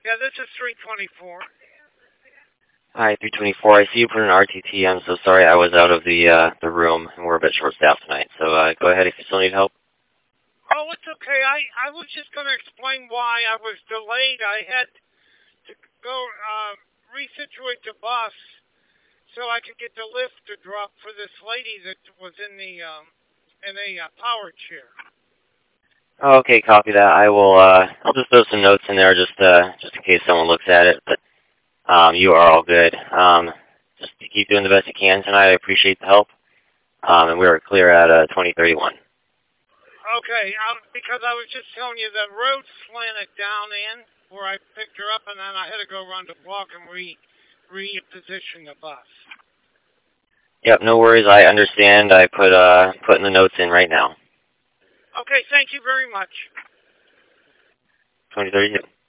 Yeah, this is 324. Hi, 324. I see you put an RTT. I'm so sorry I was out of the room, and we're a bit short-staffed tonight. So go ahead if you still need help. Oh, it's okay. I was just going to explain why I was delayed. I had to go resituate the bus so I could get the lift to drop for this lady that was in a power chair. Oh, okay, copy that. I will. I'll just throw some notes in there just in case someone looks at it. But you are all good. Just keep doing the best you can tonight. I appreciate the help. And we are clear at 2031. Okay, because I was just telling you the road slanted down in where I picked her up, and then I had to go around the block and reposition the bus. Yep, no worries. I understand. I putting the notes in right now. Okay, thank you very much. 2032.